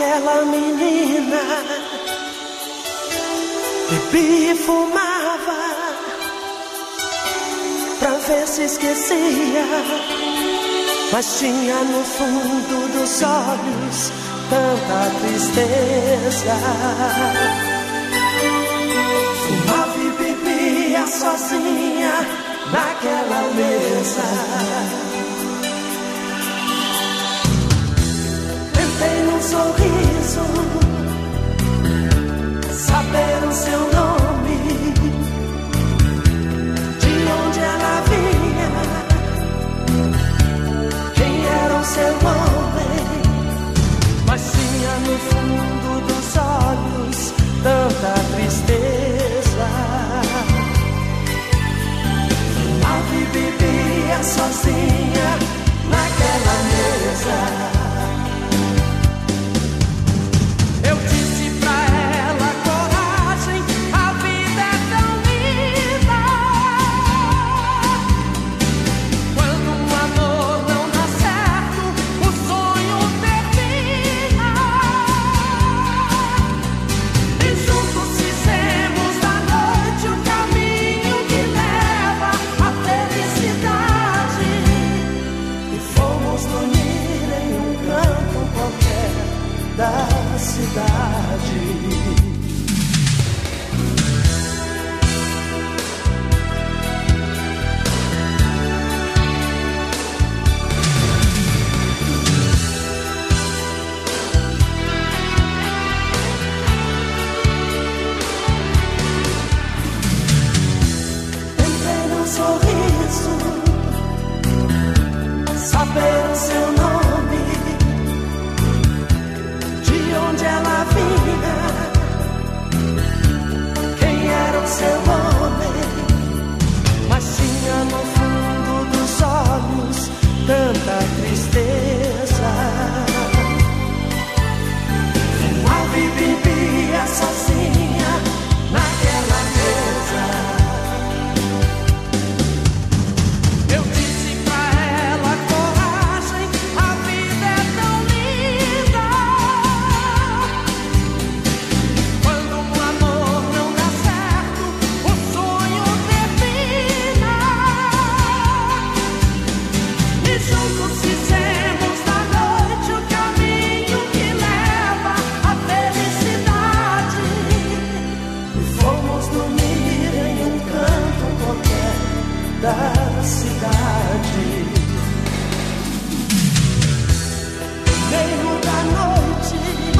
Aquela menina bebia e fumava pra ver se esquecia, mas tinha no fundo dos olhos tanta tristeza. Fumava e bebia sozinha naquela mesa. Tentei num sorriso saber o seu nome, de onde ela vinha, quem era o seu homem, mas tinha no fundo dos olhos tanta tristeza. Fumava e bebia sozinha naquela mesa. Eu disse pra ela, coragem, a vida é tão linda. Quando um amor não dá certo, o sonho termina. E juntos fizemos da noite o caminho que leva à felicidade. E fomos dormir em um canto qualquer da cidade. Tentei num sorriso saber o seu nome, de onde ela vinha, quem era o seu homem, mas tinha no fundo dos olhos tanta tristeza. Fumava e bebia sozinha naquela mesa. Eu disse pra ela, coragem, a vida é tão linda. Quando um amor não dá certo, o sonho termina. E juntos fizemos da noite o caminho que leva à felicidade. E fomos dormir em um canto qualquer da cidade. No meio da noite,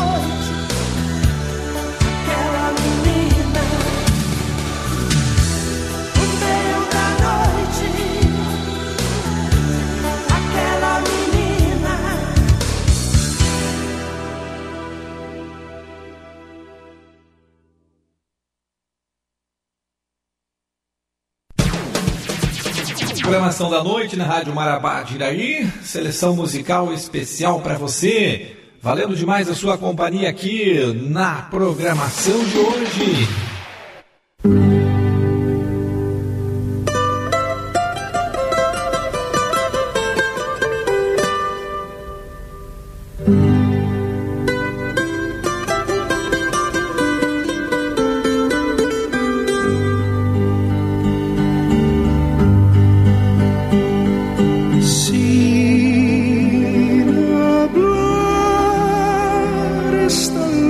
aquela menina. No meio da noite, aquela menina. Programação da noite na Rádio Marabá de Iraí, seleção musical especial para você. Valendo demais a sua companhia aqui na programação de hoje. Sin hablar es tal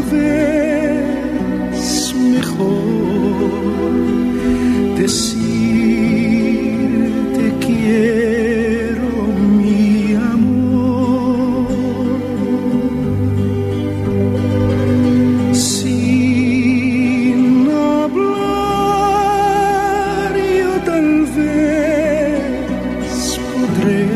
vez mejor decir te quiero, mi amor. Sin hablar yo tal vez podré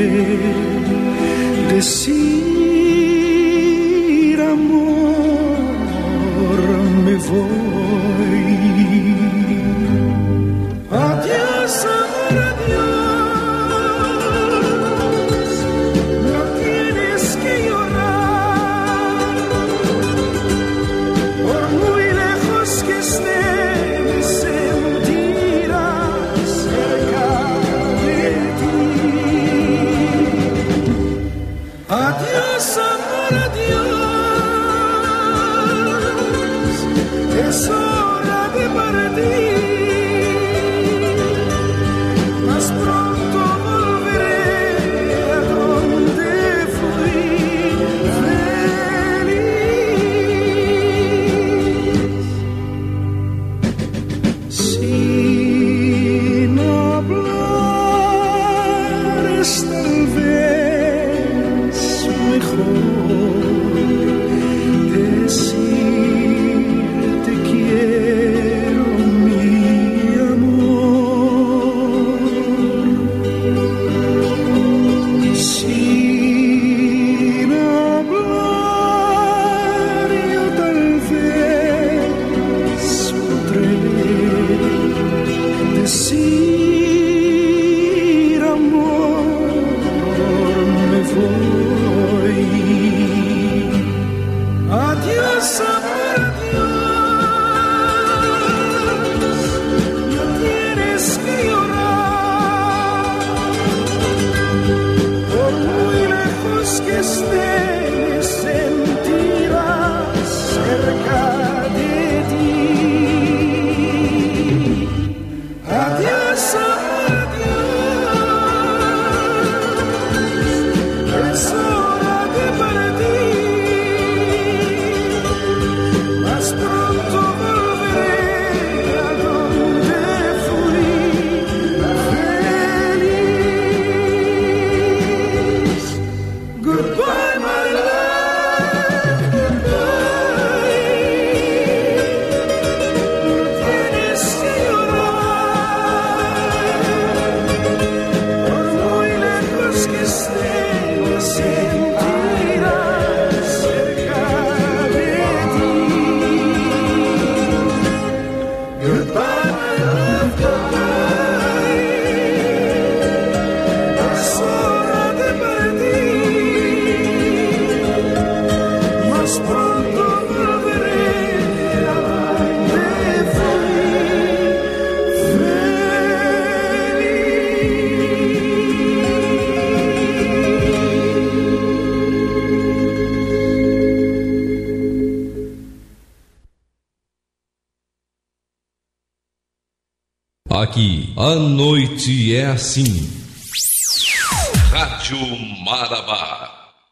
decir amor, me voy. Adiós, amor, adiós. No tienes que llorar, por muy lejos que esté, me sentirás cerca de ti. Adiós, amor, adiós. es hora de partir. Más pronto volveré a donde fui feliz. Sin hablar es tal vez mejor decir te quiero, mi amor. Sin hablar yo tal vez podré decir amor, me voy. Adiós, amor, adiós. No tienes que llorar. Por muy lejos que estés, sentirás cerca de ti. Adiós, amor, adiós. Es hora de partir. Más pronto volveré a donde fui feliz. Goodbye, my love, goodbye. No tienes que llorar. Por muy lejos que estés, sentirás cerca de ti. Goodbye, my love, goodbye. Es hora de partir. Más pronto volveré a donde fui Aqui, a noite é assim. Rádio Marabá.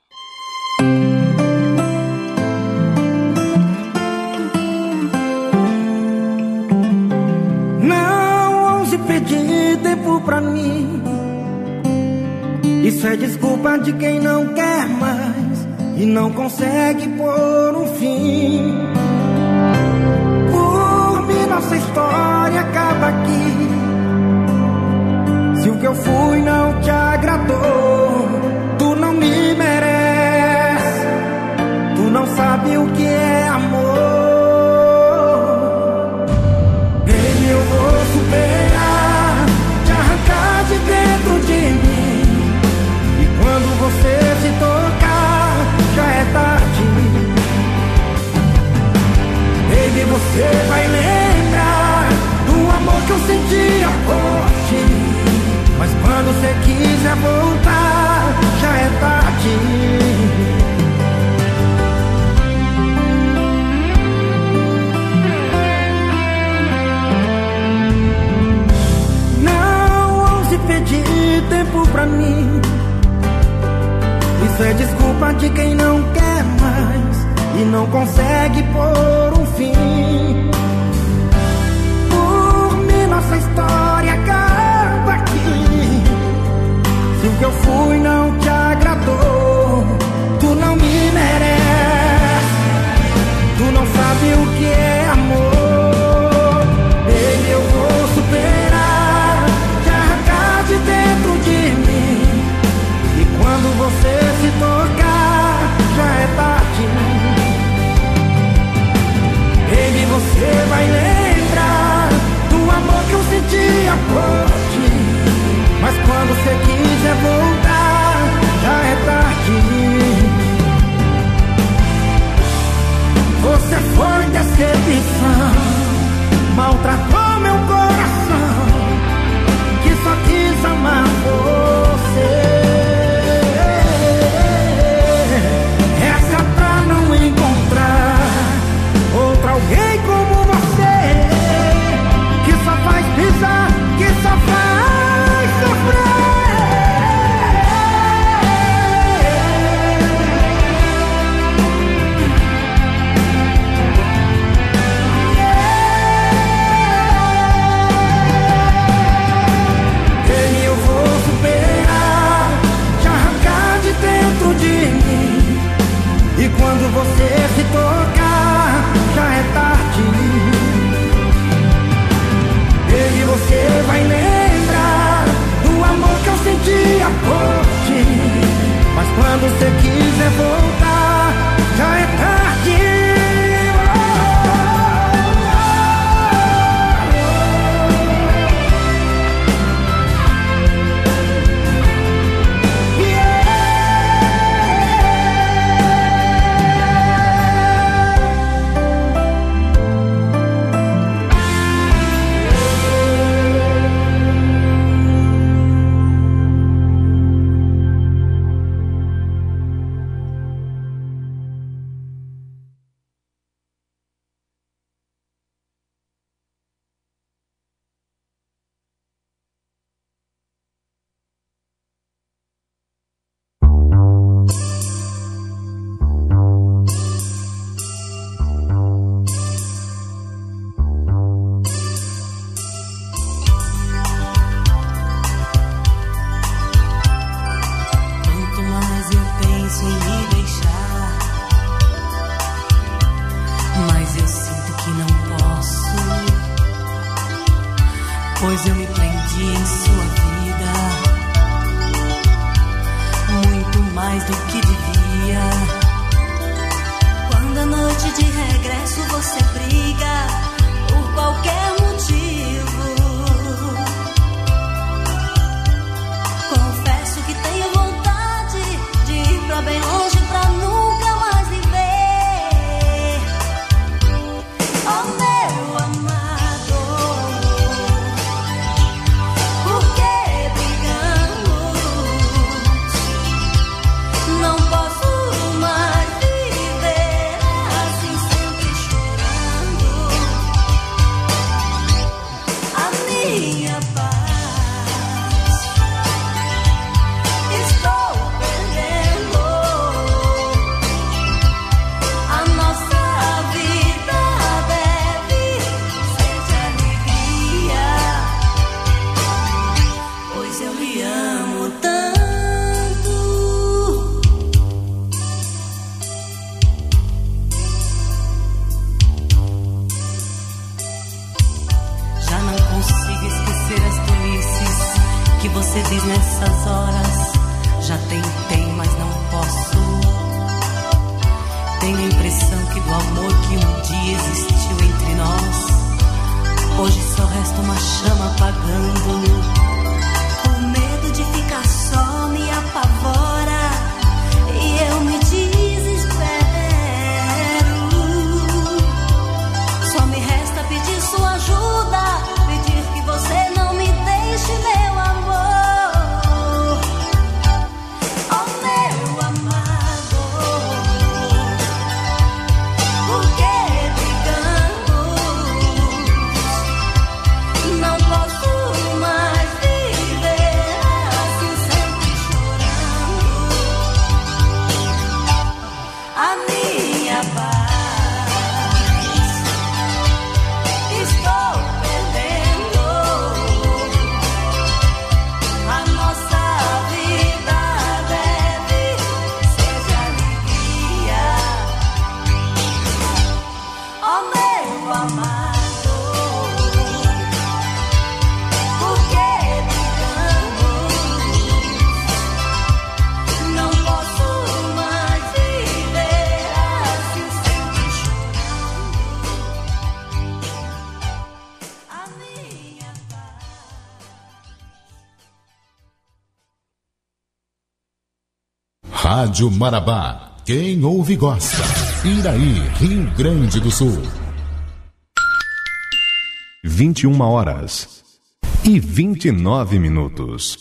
Não ouse pedir tempo pra mim. Isso é desculpa de quem não quer mais e não consegue pôr um fim. Por mim nossa história acaba aqui. Se o que eu fui não te agradou, tu não me merece. Tu não sabe o que é amor. Baby, eu vou superar, te arrancar de dentro de mim. E quando você se tocar, já é tarde. Baby, você vai lembrar do amor que eu sentia por ti. Mas quando você quiser voltar, já é tarde. Não ouse pedir tempo pra mim. Isso é desculpa de quem não quer mais e não consegue pôr um fim. Por mim nossa história acaba aqui. Se o que eu fui não te agradou, tu não me merece. Tu não sabe o que é amor. Baby, eu vou superar, te arrancar de dentro de mim. E quando você se tocar, já é tarde. Baby, você vai lembrar do amor que eu sentia por ti. Mas quando você quiser voltar, quiser voltar, já é tarde. Pois eu me prendi em sua vida muito mais do que devia. Quando à noite de regresso você briga por qualquer motivo, confesso que tenho vontade de ir pra bem longe pra nunca mais lhe ver. Oh meu amado, por que brigamos? Não posso mais viver assim, sempre chorando. A minha paz estou perdendo. A nossa vida deve ser de alegria, pois eu lhe amo tanto. Já não consigo esquecer as tolices que você diz nessas horas. Já tentei, mas não posso. Tenho a impressão que do amor que um dia existiu entre nós, hoje só resta uma chama apagando. O medo de ficar só me apavora e eu me desespero. Só me resta pedir sua ajuda, pedir que você não me deixe, meu amor. Oh meu amado, por que brigamos? Não posso mais viver assim, sempre chorando. A minha paz estou perdendo. A nossa vida deve ser de alegria. Oh meu amado, por que brigamos? Não posso mais viver assim, sempre chorando. A minha paz. Rádio Marabá. Quem ouve gosta. Iraí, Rio Grande do Sul. 21h29.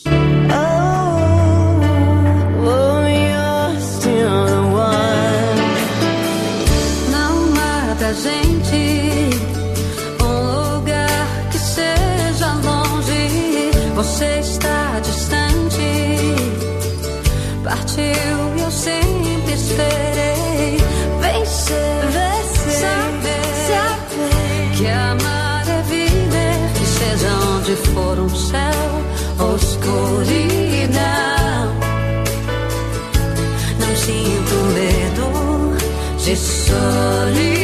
Não mata, gente, um lugar que seja longe. Você está distante, partiu e eu sempre esperei vencer, saber que amar é viver, que seja onde for um céu ou escuridão. Não sinto medo de solidão.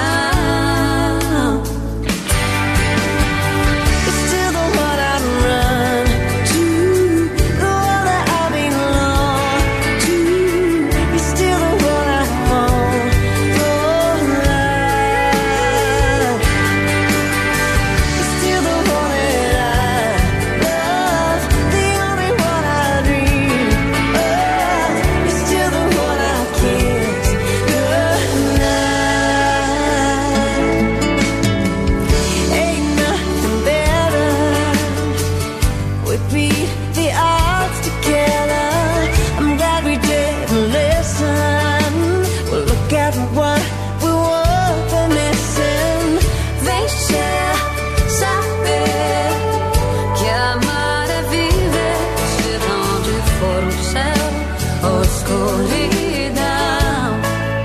It's still the one I run to, the one that I belong to. everyone we're worth missing. Vem ser, saber que amar é viver, seja onde for o céu ou escuridão.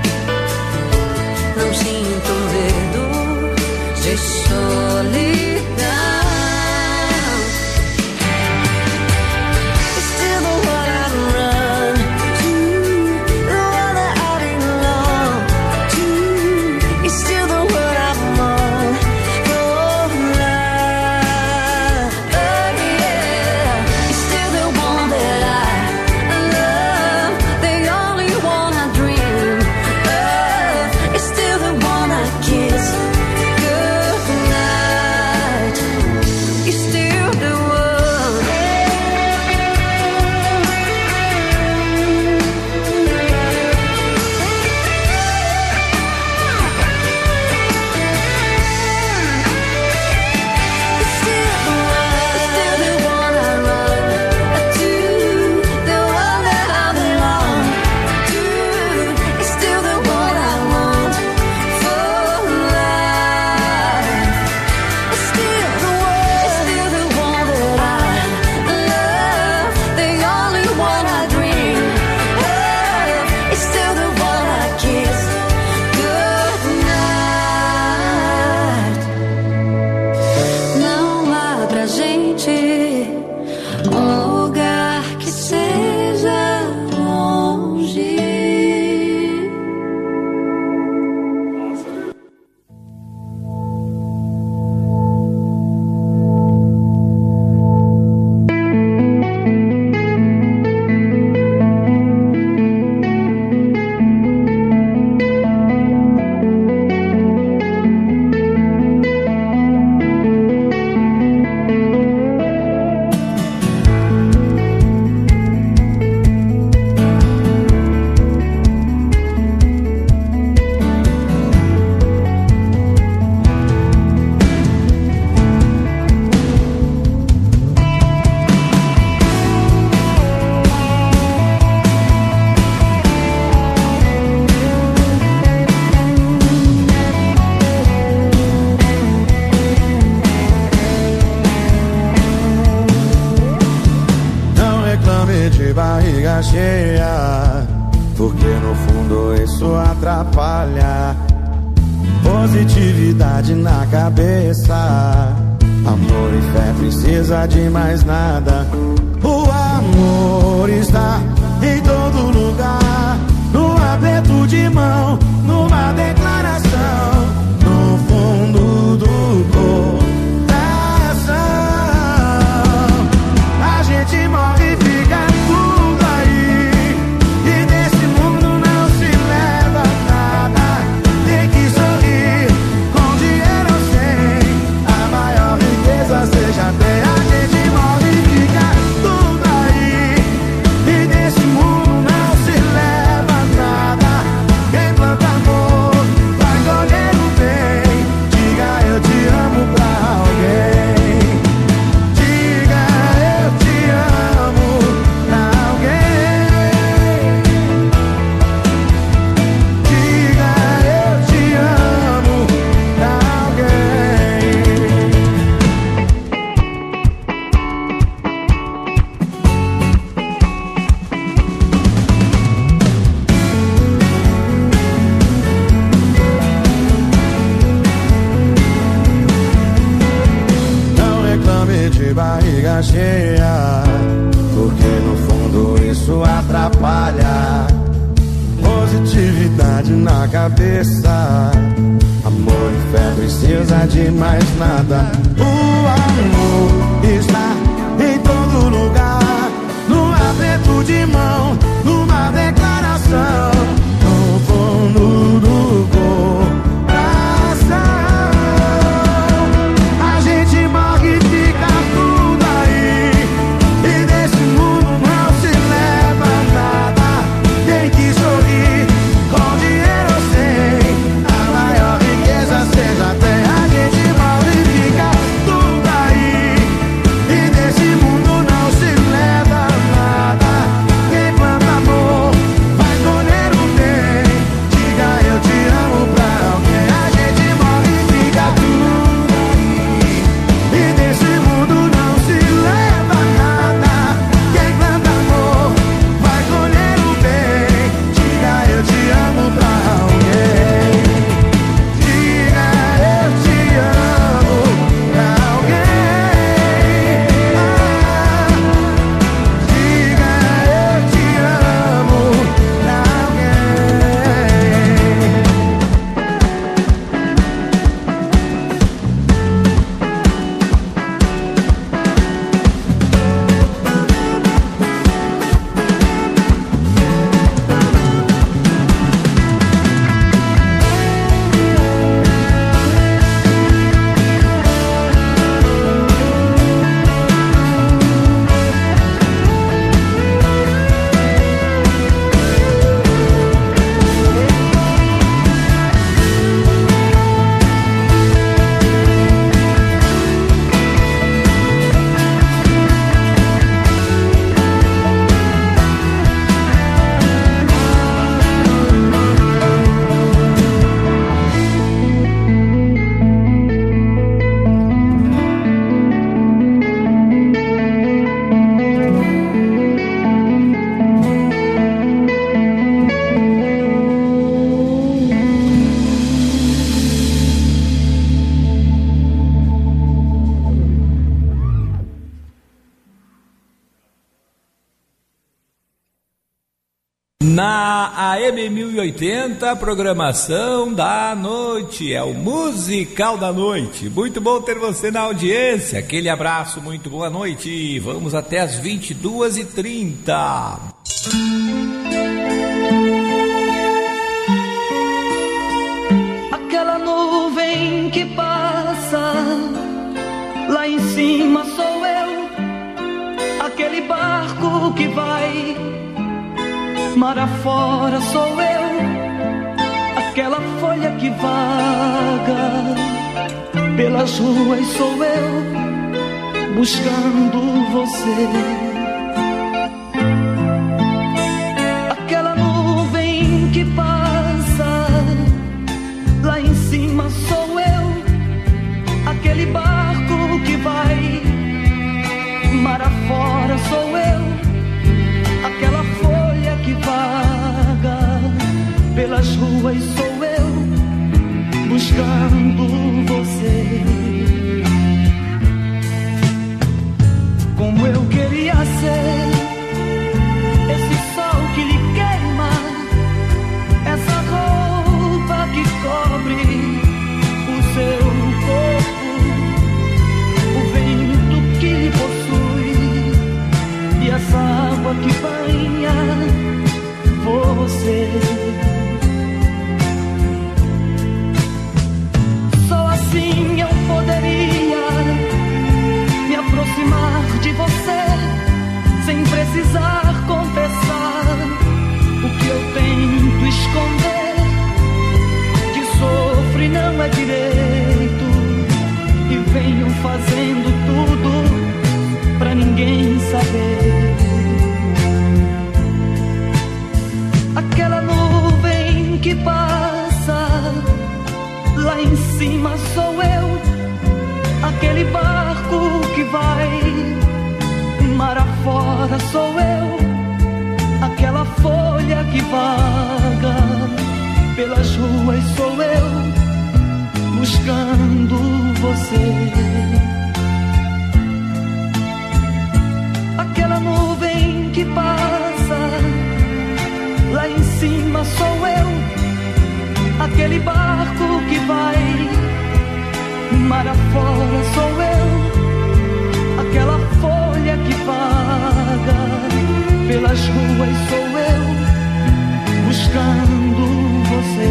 Não sinto medo de solidão. Cheia, porque no fundo isso atrapalha. Positividade na cabeça, amor e fé precisa de mais nada. O amor está em todo lugar, no aperto de mão, numa declaração, no fundo do coração. A gente morre e fica tudo aí, e nesse mundo não se leva nada. Tem que sorrir, com dinheiro ou sem, a maior riqueza seja ter. A gente morre e fica tudo aí, e nesse mundo não se leva nada. Quem planta amor vai colher o bem. Diga eu te amo pra alguém. Diga eu te amo pra alguém. Diga eu te amo pra alguém. Não reclame de barriga cheia, porque no fundo isso atrapalha. Positividade na cabeça, amor e fé precisa de mais nada. O amor está em todo lugar, no aperto de mão, numa declaração, no fundo do coração. A gente morre e fica tudo aí, e desse mundo não se leva nada. Tem que sorrir, com dinheiro ou sem, a maior riqueza seja ter. A gente morre e fica tudo aí, e desse mundo não se leva nada. Quem planta amor vai colher Na AM 1080, programação da noite, é o Musical da Noite. Muito bom ter você na audiência, aquele abraço, muito boa noite. Vamos até as 22h30. Aquela nuvem que passa, lá em cima sou eu. Aquele barco que vai mar afora sou eu. Aquela folha que vaga pelas ruas sou eu, buscando você. Aquela nuvem que passa, lá em cima sou eu. Aquele barco que vai mar afora sou eu. Aquela folha que vaga pelas ruas sou eu, buscando você. Como eu queria ser esse sol que lhe queima, essa roupa que cobre o seu corpo, o vento que lhe possui e essa água que banha você. Só assim eu poderia me aproximar de você, sem precisar confessar o que eu tento esconder, que sofro e não é direito, e venho fazendo tudo pra ninguém saber. Aquela nuvem que passa, lá em cima sou eu. Aquele barco que vai mar afora sou eu. Aquela folha que vaga pelas ruas sou eu, buscando você. Aquela nuvem que passa, lá em cima sou eu. Aquele barco que vai mar afora sou eu. Aquela folha que vaga pelas ruas sou eu, buscando você.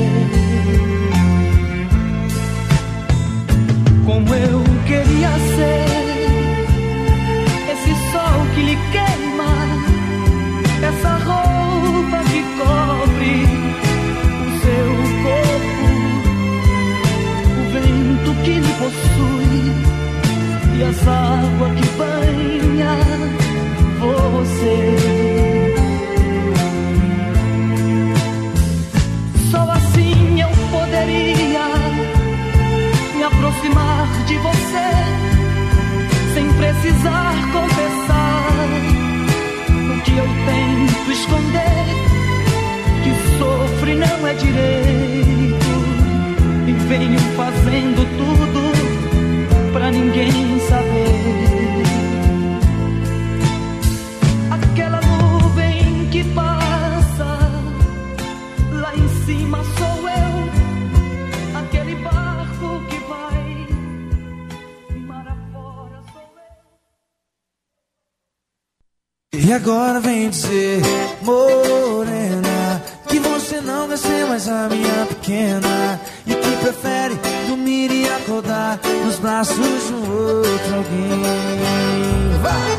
Como eu queria ser esse sol que lhe queima, essa roupa que cobre o seu corpo, o vento que lhe possui e essa água que banha você. Só assim eu poderia me aproximar de você, sem precisar confessar o que eu tento esconder, que sofro e não é direito, e venho fazendo tudo pra ninguém saber. Aquela nuvem que passa, lá em cima sou eu. Aquele barco que vai mar afora sou eu. E agora vem dizer, morena, que você não quer ser mais a minha pequena, e que prefere dormir e acordar nos braços de um outro alguém. Vai!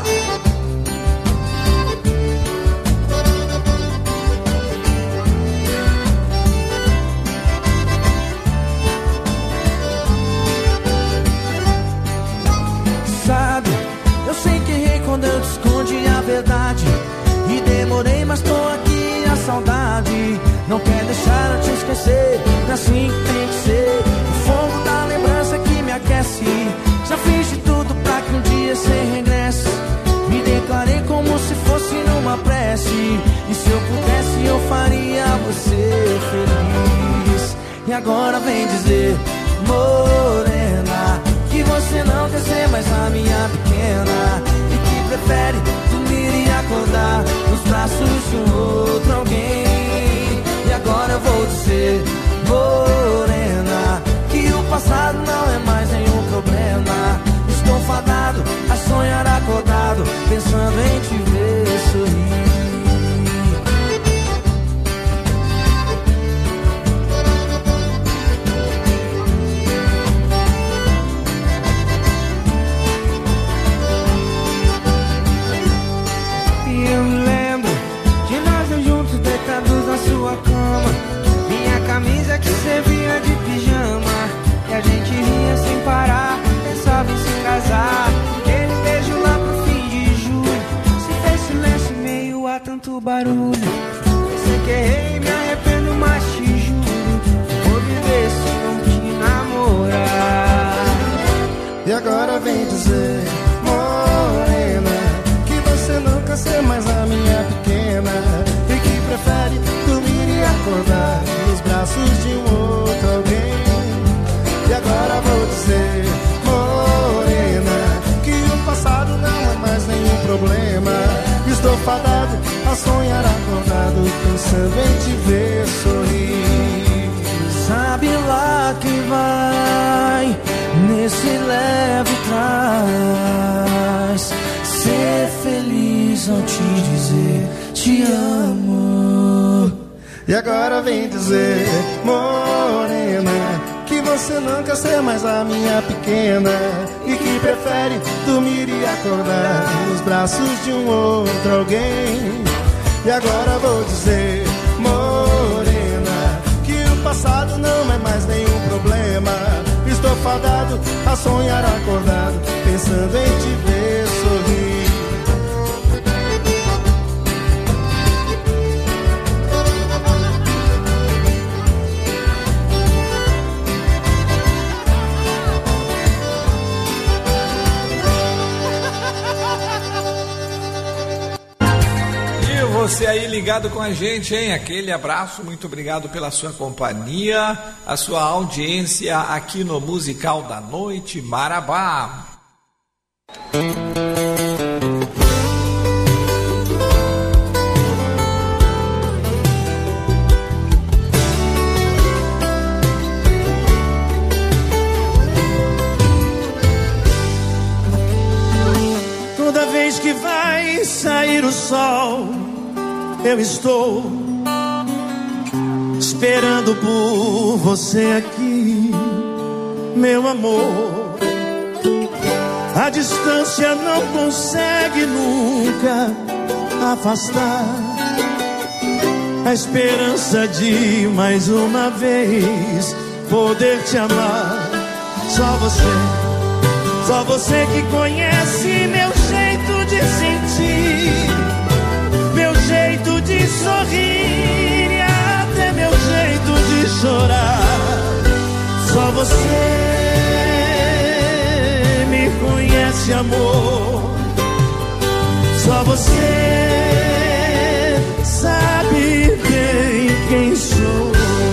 Sabe, eu sei que errei quando eu te escondi a verdade, e demorei, mas tô aqui, a saudade não quer deixar eu te esquecer. Não é assim que tem que ser, o fogo da lembrança que me aquece. Já fiz de tudo pra que um dia você regresse. Me declarei como se fosse numa prece, e se eu pudesse eu faria você feliz. E agora vem dizer, morena, que você não quer ser mais a minha pequena, e que prefere dormir e acordar nos braços de um outro alguém. dia que você vinha de pijama e a gente ria sem parar, pensava em se casar. Aquele beijo lá pro fim de julho, se fez silêncio em meio a tanto barulho. Eu sei que errei, me arrependo, mas te juro, vou viver se não te namorar. E agora vem dizer, morena, que você não quer ser mais a minha pequena e que prefere dormir e acordar nos braços de um outro alguém. E agora vou dizer, morena, que o passado não é mais nenhum problema. Estou fadado a sonhar acordado, pensando em te ver sorrir. Sabe lá quem vai nesse leve trás, ser feliz ao te dizer te amo. E agora vem dizer, morena, que você não quer ser mais a minha pequena e que prefere dormir e acordar nos braços de um outro alguém. E agora vou dizer, morena, que o passado não é mais nenhum problema. Estou fadado a sonhar acordado, pensando em te ver sorrir. Você aí ligado com a gente, hein? Aquele abraço, muito obrigado pela sua companhia, a sua audiência aqui no Musical da Noite Marabá. Toda vez que vai sair o sol, eu estou esperando por você aqui, meu amor. A distância não consegue nunca afastar a esperança de mais uma vez poder te amar. Só você que conhece meu jeito de sentir, meu jeito de sorrir e até meu jeito de chorar. Só você me conhece, amor. Só você sabe bem quem sou.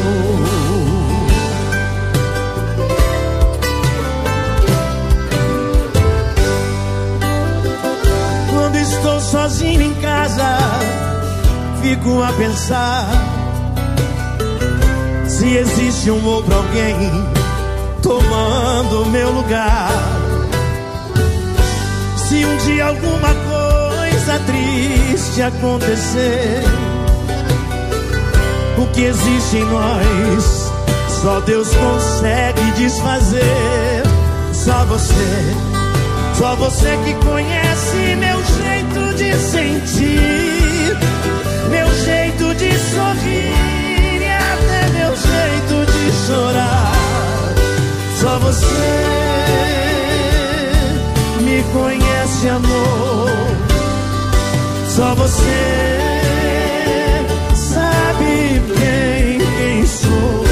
Quando estou sozinho em casa, fico a pensar se existe um outro alguém tomando meu lugar. Se um dia alguma coisa triste acontecer, o que existe em nós só Deus consegue desfazer. Só você que conhece meu jeito de sentir, meu jeito de sorrir e até meu jeito de chorar. Só você me conhece, amor. Só você sabe bem quem sou.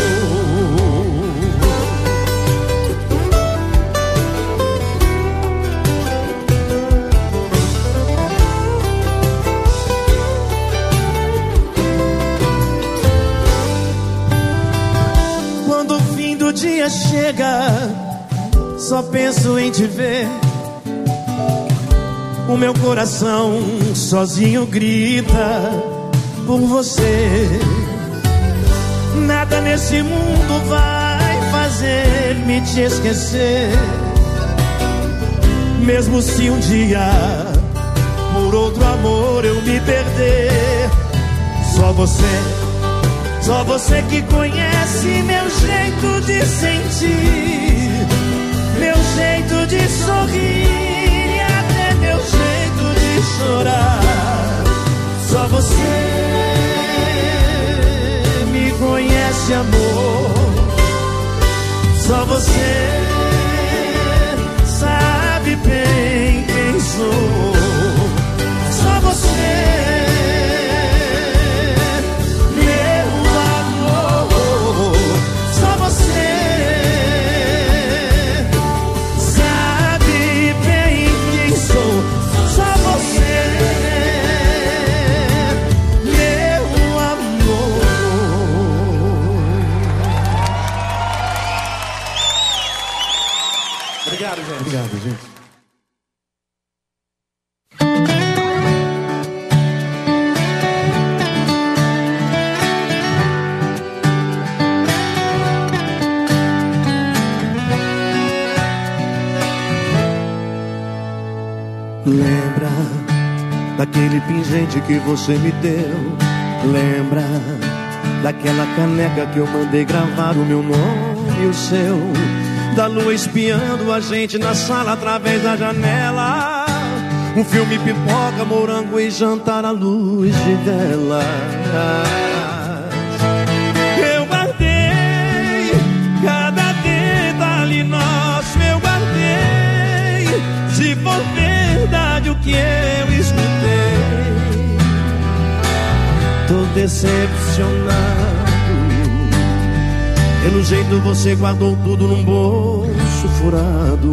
O dia chega, só penso em te ver. O meu coração sozinho grita por você. Nada nesse mundo vai fazer-me te esquecer, mesmo se um dia por outro amor eu me perder. Só você que conhece meu jeito de sentir, meu jeito de sorrir e até meu jeito de chorar. Só você me conhece, amor. Só você sabe bem quem sou. Só você, meu amor. Só você sabe bem quem sou. Só você, meu amor. Obrigado, gente. Obrigado, gente. Lembra daquele pingente que você me deu? Lembra daquela caneca que eu mandei gravar o meu nome e o seu? Da lua espiando a gente na sala através da janela. Um filme, pipoca, morango e jantar à luz de velas. Eu guardei cada detalhe nosso, eu guardei. Se for verdade o que eu escutei, tô decepcionado. Pelo jeito você guardou tudo num bolso furado.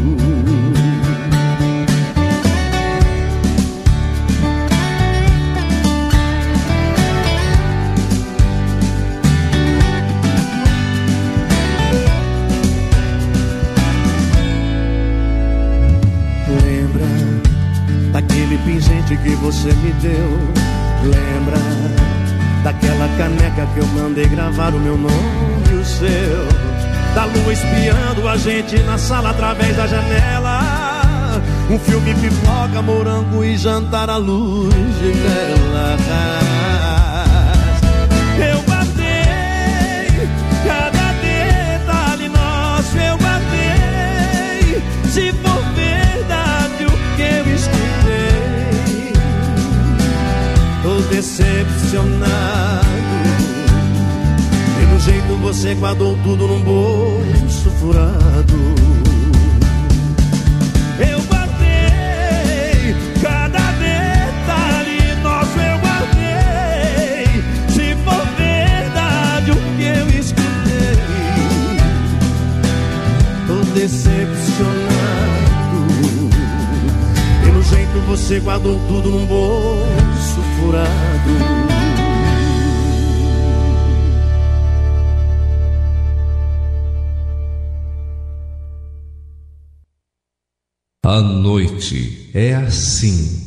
Lembra daquele pingente que você me deu? Lembra daquela caneca que eu mandei gravar o meu nome e o seu? Da lua espiando a gente na sala através da janela. Um filme, pipoca, morango e jantar à luz de velas. Eu guardei cada detalhe nosso, eu guardei. Se for verdade o que eu escutei, tô decepcionado. Pelo jeito você guardou tudo num bolso furado. Eu guardei cada detalhe nosso, eu guardei. Se for verdade o que eu escutei, tô decepcionado. Pelo jeito você guardou tudo num bolso furado. A noite é assim.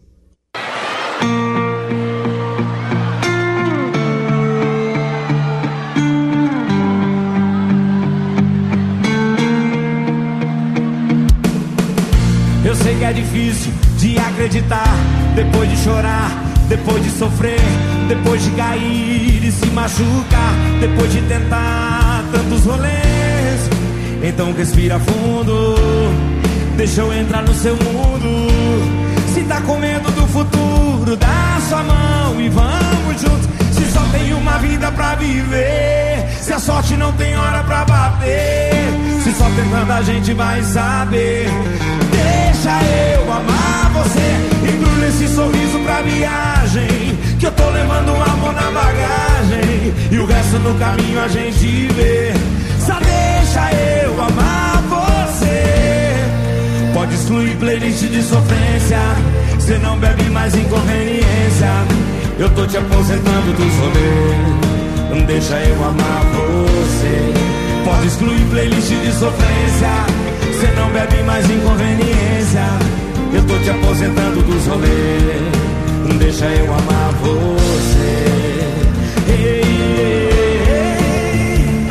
Eu sei que é difícil de acreditar, depois de chorar, depois de sofrer, depois de cair e se machucar, depois de tentar tantos rolês. Então respira fundo, deixa eu entrar no seu mundo. Se tá com medo do futuro, dá sua mão e vamos juntos. Se só tem uma vida pra viver, se a sorte não tem hora pra bater, se só tentando a gente vai saber. Deixa eu amar você, embrulha esse sorriso pra viagem, que eu tô levando um amor na bagagem, e o resto no caminho a gente vê. Só deixa eu amar você. Pode excluir playlist de sofrência, cê não bebe mais inconveniência. Eu tô te aposentando dos rolês, deixa eu amar você. Pode excluir playlist de sofrência, cê não bebe mais inconveniência. Eu tô te aposentando dos rolês, deixa eu amar você. Ei, ei, ei.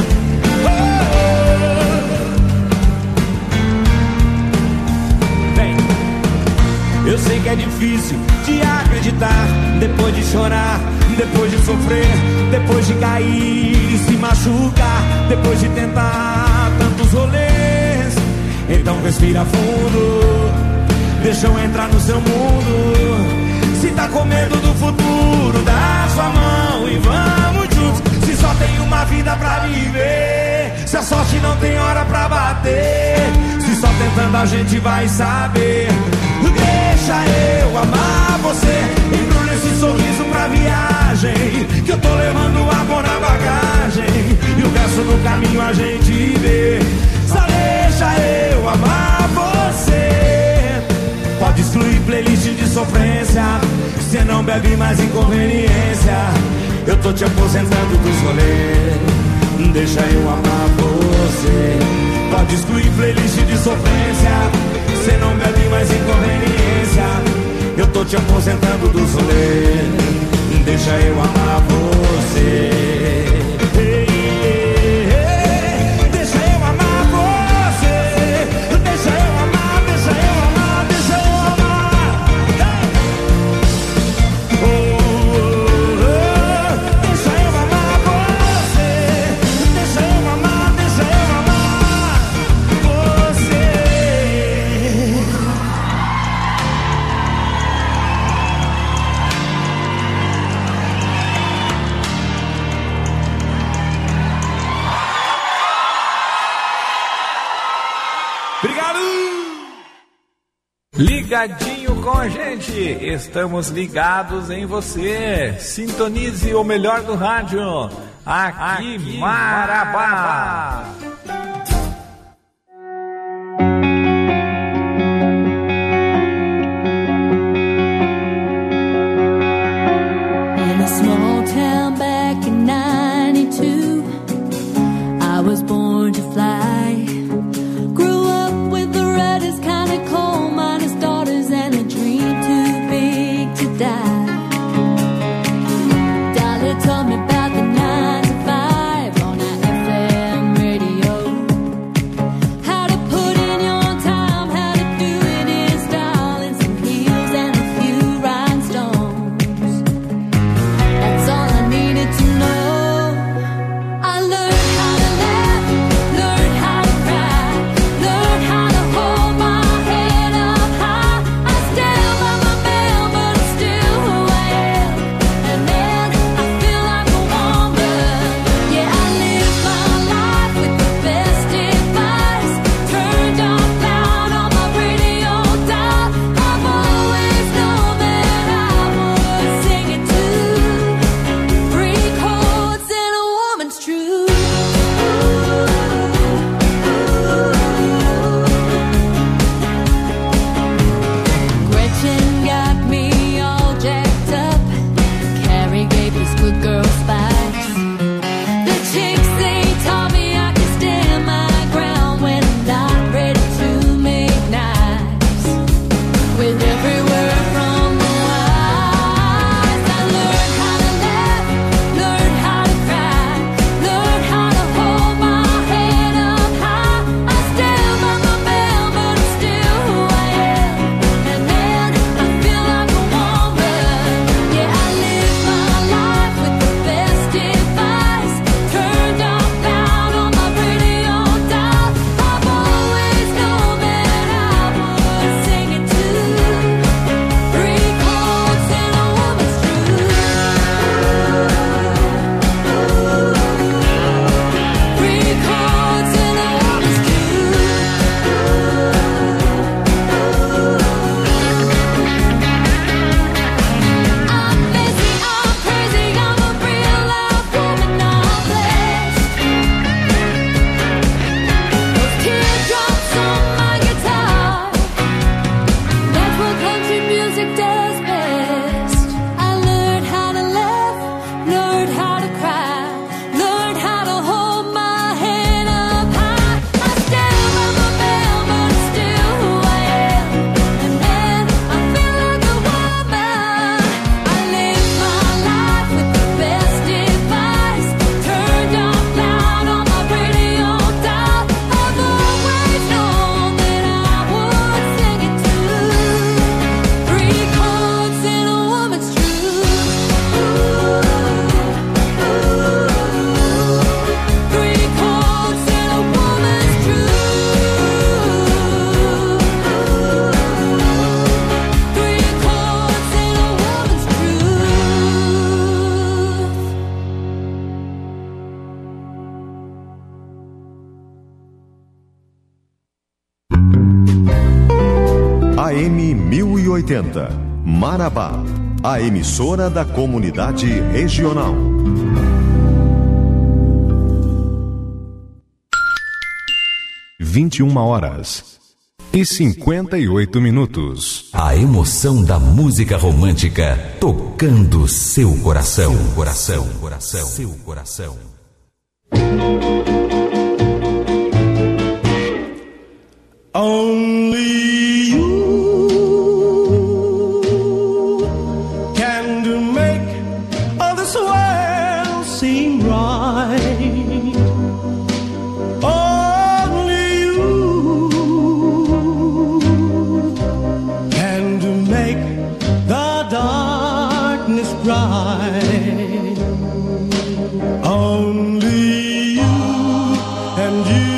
Eu sei que é difícil de acreditar, depois de chorar, depois de sofrer, depois de cair e se machucar, depois de tentar tantos rolês. Então respira fundo, deixa eu entrar no seu mundo. Se tá com medo do futuro, dá sua mão e vamos juntos. Se só tem uma vida pra viver, se a sorte não tem saber. Se só tentando a gente vai saber. Deixa eu amar você. Embrulha esse sorriso pra viagem, que eu tô levando amor na bagagem, e o resto no caminho a gente vê. Só deixa eu amar você. Pode excluir playlist de sofrência, cê não bebe mais inconveniência. Eu tô te aposentando dos rolês. Deixa eu amar você. Pode excluir playlist de sofrência, cê não bebe mais inconveniência. Eu tô te aposentando dos rolês. Deixa eu amar você. Deixa eu amar você. Deixa eu amar, deixa eu amar, deixa eu amar. Deixa eu amar você. Deixa eu amar, deixa eu amar você. Obrigado! Ligadinho com a gente, estamos ligados em você. Sintonize o melhor do rádio, aqui Marabá. In a small town back in 92, I was born to fly. Grew up with the reddest kind of coal miners' daughters and a dream too big to die. Dollar told me about the 9 to 5 on our FM radio. AM 1080, Marabá, a emissora da comunidade regional. (21h58). A emoção da música romântica tocando seu coração. Seu coração. Only you can make all this world seem right. Only you can make the darkness bright. Only you and you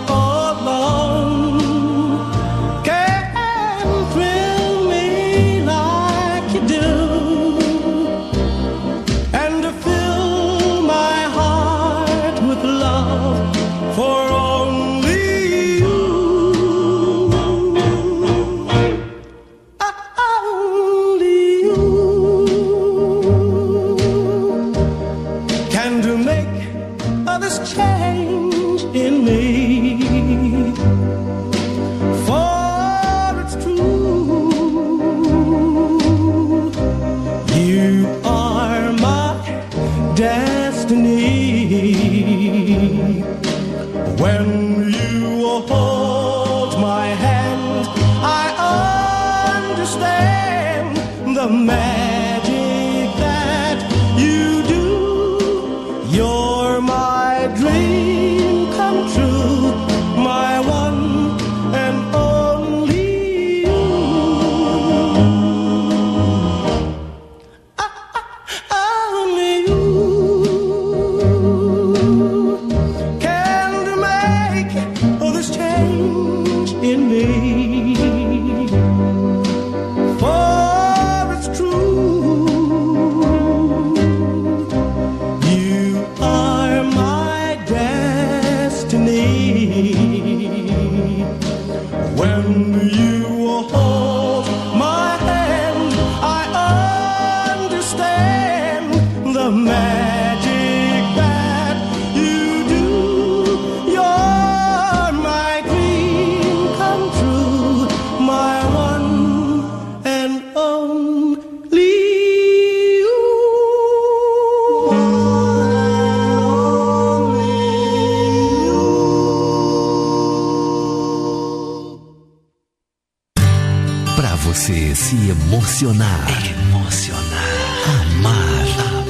amar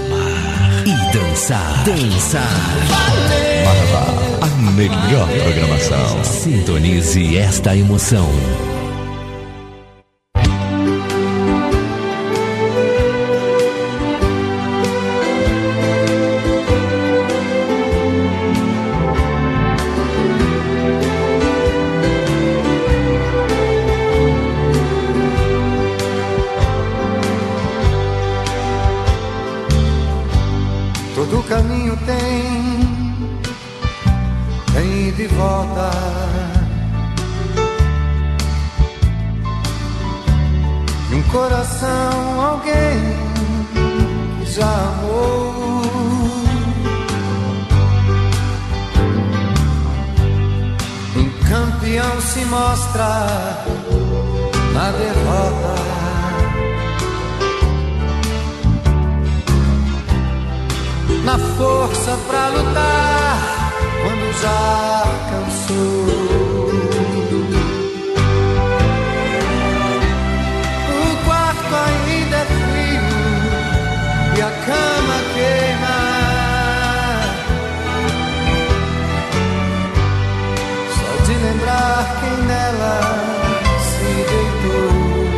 e dançar. Marabá, a melhor programação. Sintonize esta emoção. Todo caminho tem ida e volta. E um coração, alguém que já amou. Um campeão se mostra na derrota. Na força pra lutar quando já cansou. O quarto ainda é frio e a cama queima. Só de lembrar quem nela se deitou.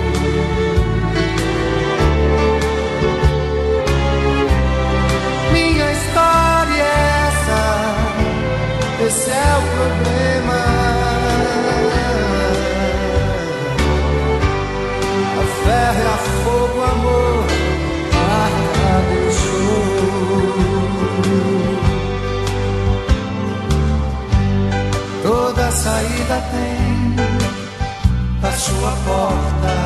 Esse é o problema. A ferro, a fogo, amor, marca deixou. Toda saída tem a sua porta.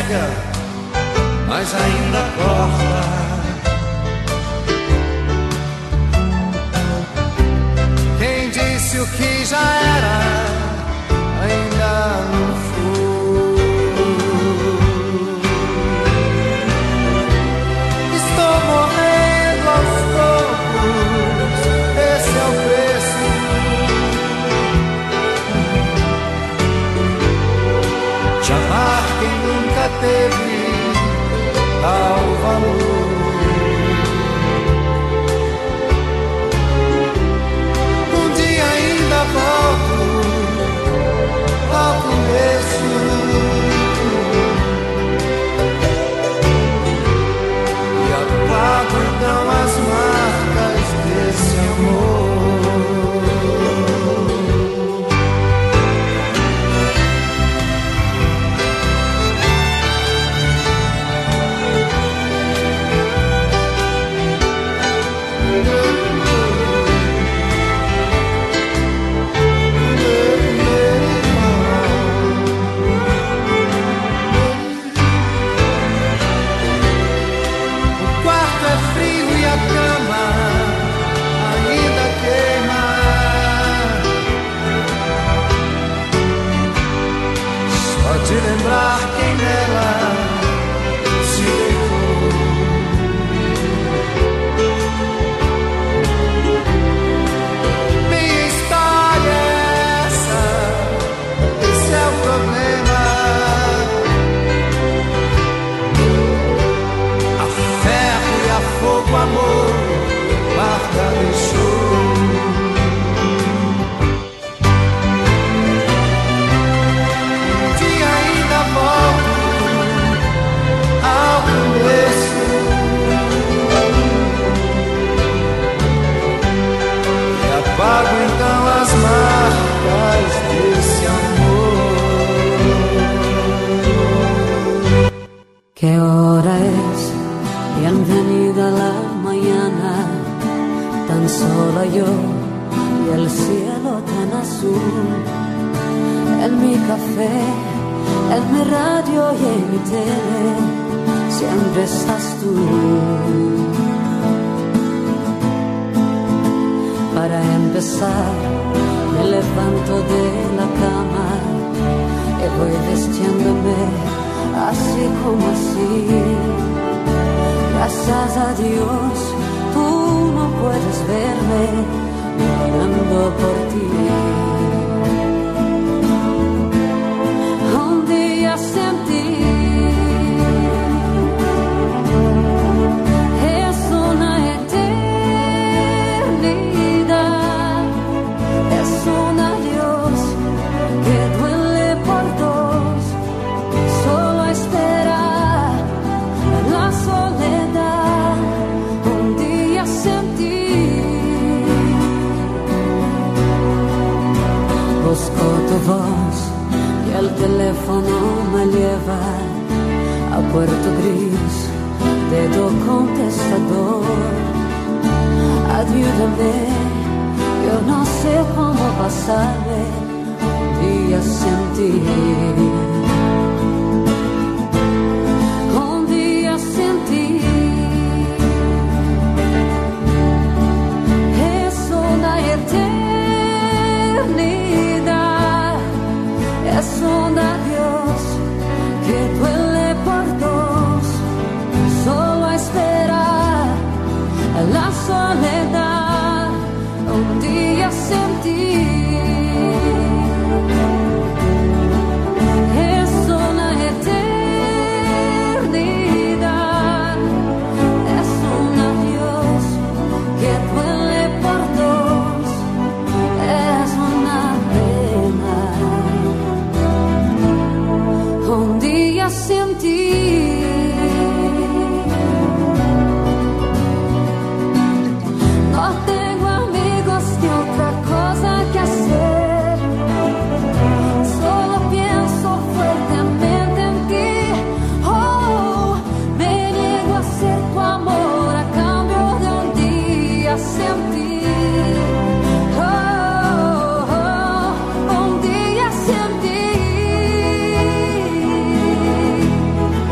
cega, mas ainda corta. Quem disse o que já era, ainda não foi. Estou morrendo aos poucos, esse é o preço. De amar quem nunca teve tal valor. Volto ao começo e apago então as marcas desse amor. De lembrar quem nela se deitou. Minha história é essa, esse é o problema. A ferro e a fogo, amor, Marta deixou. Apago então as marcas desse amor. ¿Qué hora es? Bienvenida la mañana, tan sola yo y el cielo tan azul. En mi café, en mi radio y en mi tele, siempre estás tú. Para empezar, me levanto de la cama y voy vistiéndome así como así. Gracias a Dios, tú no puedes verme llorando por ti. Un día sentí busco tu voz y el teléfono me lleva a Puerto Gris de tu contestador. Ayúdame, yo no sé cómo pasarme un día sin ti. Un día sin ti es una eternidad. Es un adiós que duele por dos, solo esperar la soledad, un día sin ti. Es una eternidad, es un adiós que duele por dos, es una pena. Un día sin ti. No tengo amigos ni otra cosa que hacer. Solo pienso fuertemente en ti. Oh, me niego a ser tu amor a cambio de un día sin ti. Oh, un día sin ti.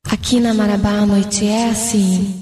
Aqui na Marabá a noite é assim.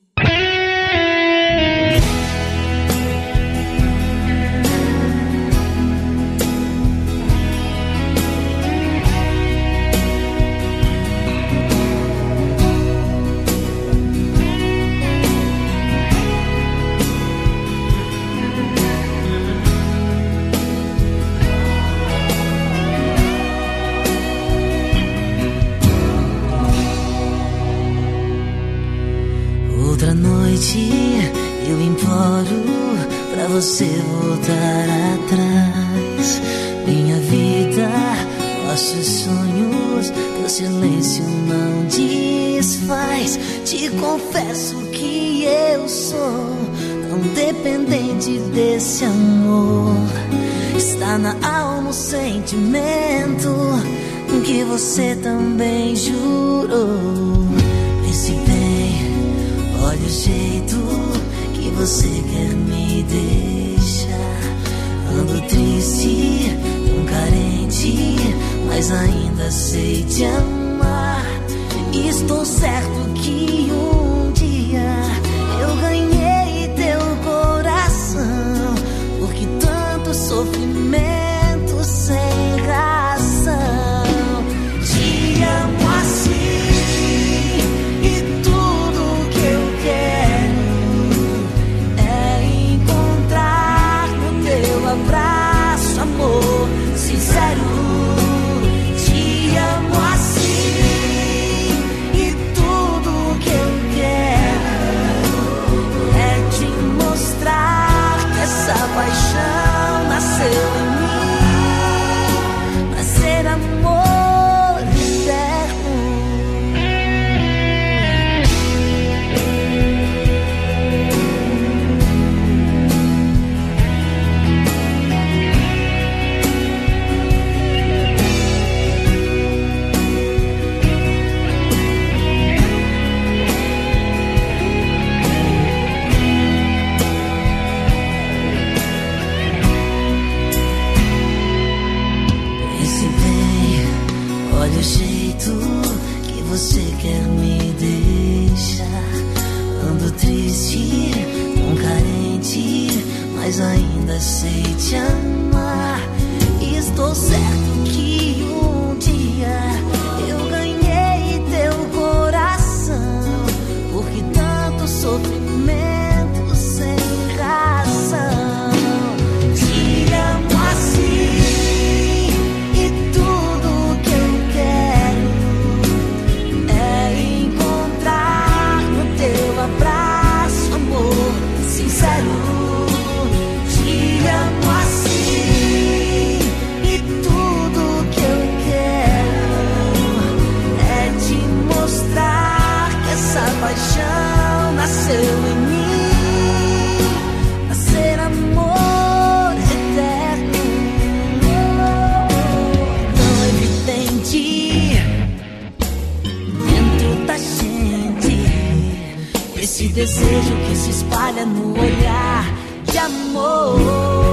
Eu imploro pra você voltar atrás. Minha vida, nossos sonhos, teu silêncio não desfaz. Te confesso que eu sou tão dependente desse amor. Está na alma o sentimento que você também jurou. Pense bem, olha o jeito que você quer me deixar. Ando triste, tão carente, mas ainda sei te amar. Estou certo que um dia eu ganhei teu coração, porque tanto sofrimento sem razão. Te amo assim, e tudo que eu quero é encontrar no teu abraço amor sincero. Te amo assim, e tudo que eu quero é te mostrar que essa paixão nasceu em mim pra ser amor eterno. Pense bem, olha o jeito que você quer me deixar. Ando triste, tão carente, mas ainda sei te amar. Estou certo que um dia eu ganhei teu coração, porque tanto sofrimento sem razão. Te amo assim, e tudo que eu quero é encontrar no teu abraço amor sincero. Te amo assim, e tudo que eu quero é te mostrar que essa paixão nasceu em mim pra ser amor eterno. Tão evidente dentro da gente, esse desejo que se espalha no olhar de amor.